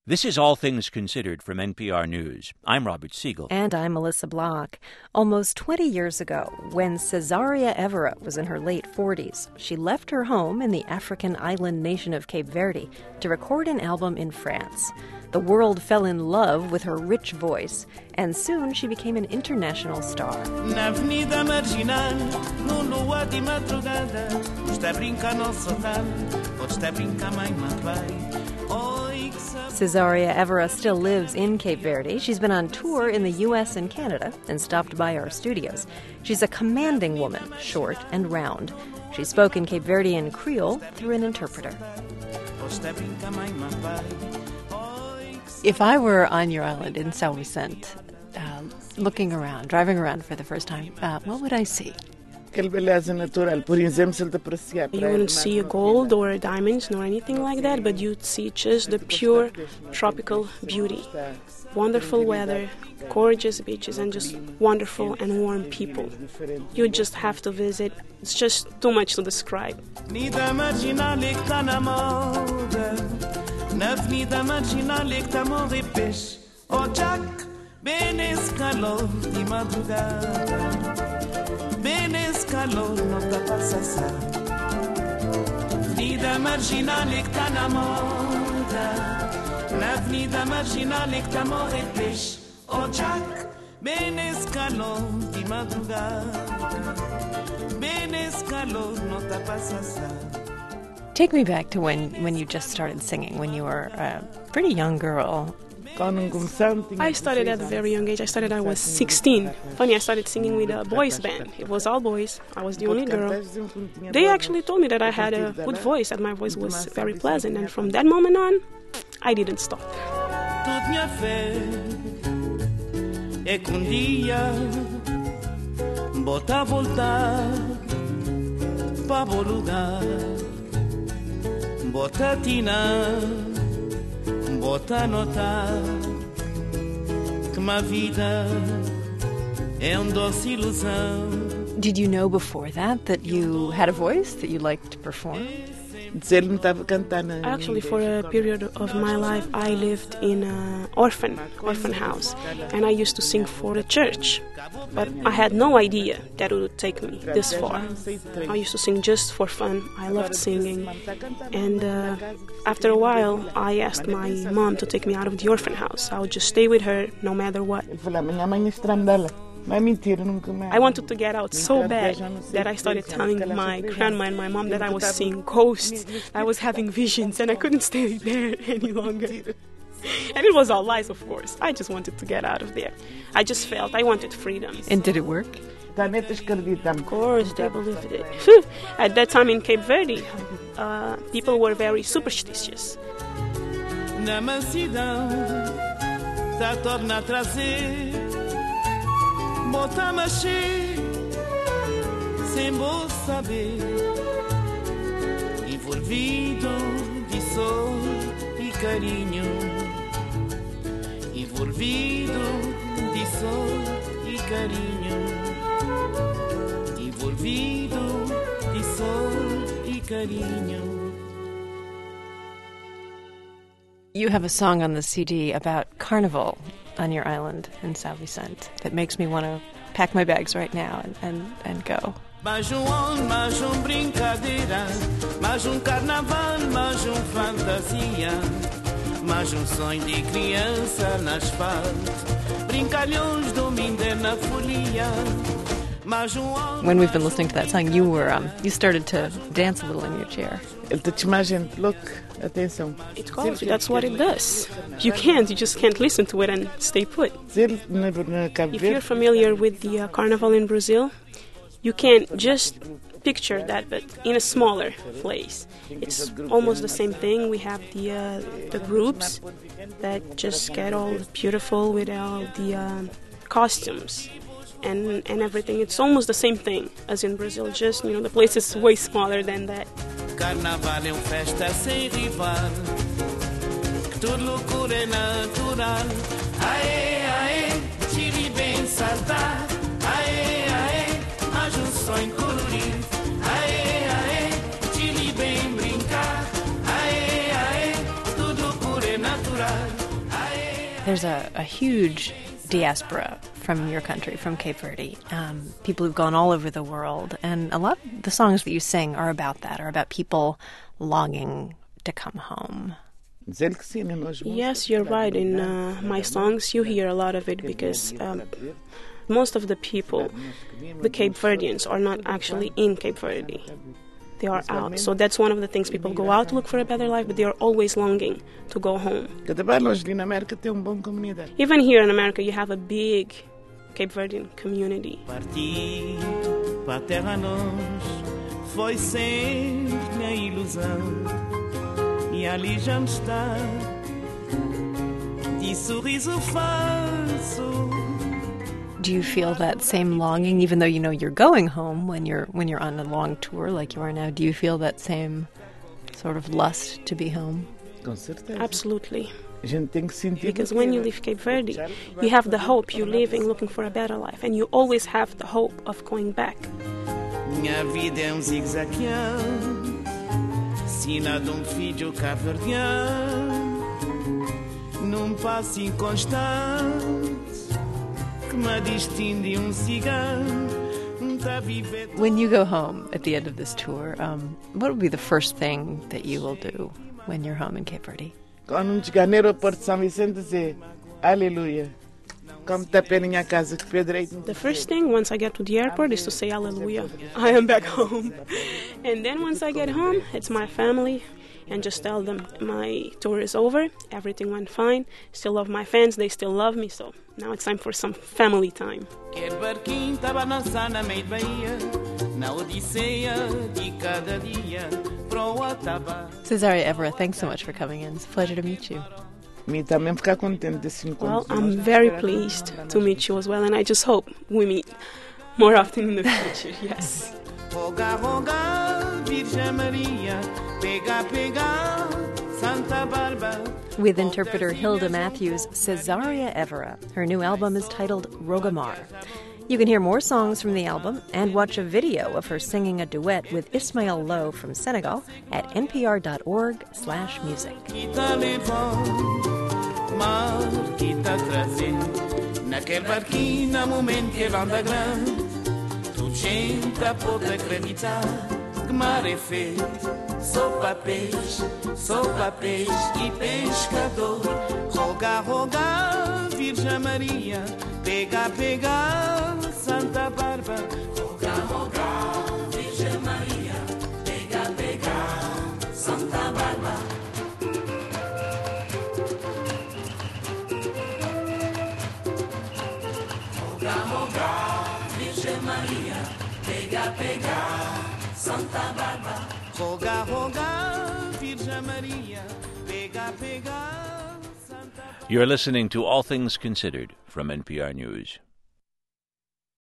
This is All Things Considered from NPR News. I'm Robert Siegel. And I'm Melissa Block. Almost 20 years ago, when Cesaria Evora was in her late 40s, she left her home in the African island nation of Cape Verde to record an album in France. The world fell in love with her rich voice, and soon she became an international star. Na avenida marginal, no lua de madrugada, está a brincar nosso soldado, ou está a brincar mãe e pai. Cesaria Evora still lives in Cape Verde. She's been on tour in the U.S. and Canada and stopped by our studios. She's a commanding woman, short and round. She spoke in Cape Verdean Creole through an interpreter. If I were on your island in São Vicente, looking around, driving around for the first time, what would I see? You wouldn't see a gold or a diamonds nor anything like that, but you'd see just the pure tropical beauty. Wonderful weather, gorgeous beaches, and just wonderful and warm people. You just have to visit. It's just too much to describe. Benes calor não tá passassa. Avenida marginal é que tá na moda. Na avenida marginal é que tá morrer peixe. Oh Jack, benes calor de madrugada. Benes calor não tá passassa. Take me back to when you just started singing, when you were a pretty young girl. I started at a very young age. I was 16. Funny, I started singing with a boys band. It was all boys. I was the only girl. They actually told me that I had a good voice, that my voice was very pleasant. And from that moment on, I didn't stop. Tudo minha fé é que dia bota voltar para bom lugar. Bota tina. Bota notar que ma vida é doce ilusão. Did you know before that you had a voice, that you liked to perform? Actually, for a period of my life, I lived in an orphan house, and I used to sing for the church. But I had no idea that it would take me this far. I used to sing just for fun. I loved singing. And after a while, I asked my mom to take me out of the orphan house. I would just stay with her no matter what. I wanted to get out so bad that I started telling my grandma and my mom that I was seeing ghosts, I was having visions, and I couldn't stay there any longer. And it was all lies, of course. I just wanted to get out of there. I just felt I wanted freedom. And did it work? Of course, they believed it. At that time in Cape Verde, people were very superstitious. Na mansidão, tá torna a trazer. Bota mexer, sem bom saber, envolvido de sol e carinho, envolvido de sol e carinho, envolvido de sol e carinho. You have a song on the CD about carnival on your island in São Vicente that makes me want to pack my bags right now and go. Mais brincadeira, mais carnaval, mais fantasia, mais sonho de criança na asfalto, brincalhões domingo na folia. When we've been listening to that song, you started to dance a little in your chair. Look, attention. It calls you, that's what it does. You just can't listen to it and stay put. If you're familiar with the carnival in Brazil, you can't just picture that, but in a smaller place. It's almost the same thing. We have the groups that just get all beautiful with all the costumes. And everything. It's almost the same thing as in Brazil, just, the place is way smaller than that. Carnaval é festa sem rival, que tudo loucura é natural. Aê, aê, tire bem saltar. Aê, aê, mais sonho colorido. Aê, aê, tire bem brincar. Aê, aê, tudo loucura é There's a huge diaspora from your country, from Cape Verde, people who've gone all over the world, and a lot of the songs that you sing are about that, are about people longing to come home. Yes, you're right. In my songs, you hear a lot of it because most of the people, the Cape Verdeans, are not actually in Cape Verde. They are out. So that's one of the things. People go out to look for a better life, but they are always longing to go home. Even here in America, you have a big Cape Verdean community. Partir para a terra nós foi sempre minha ilusão e ali já me está de sorriso falso. Do you feel that same longing, even though you know you're going home when you're on a long tour like you are now? Do you feel that same sort of lust to be home? Absolutely. Because when you leave Cape Verde, you have the hope you're leaving looking for a better life, and you always have the hope of going back. Minha vida é zigzagueão, sina filho cabo-verdiano, num passo inconstante. When you go home at the end of this tour, what would be the first thing that you will do when you're home in Cape Verde? The first thing once I get to the airport is to say Alleluia. I am back home. And then once I get home, it's my family. And just tell them my tour is over, everything went fine, still love my fans, they still love me, so now it's time for some family time. Cesaria Evora, thanks so much for coming in. It's a pleasure to meet you. Well, I'm very pleased to meet you as well, and I just hope we meet more often in the future, yes. Roga, roga, Virgem Maria, pega, pega, Santa Bárbara. With interpreter Hilda Matthews, Cesaria Evora. Her new album is titled Rogamar. You can hear more songs from the album and watch a video of her singing a duet with Ismael Lo from Senegal at npr.org/music. Gente pode acreditar que mar é feito sopa peixe e pescador. Roga, roga, Virgem Maria, pega, pega, Santa Bárbara. Roga, roga, Virgem Maria, pega, pega, Santa Bárbara. Roga, roga, Virgem Maria, pega, pega, Santa Bárbara. Roga, roga, Virgem Maria, pega, pega, Santa Bárbara. You're listening to All Things Considered from NPR News.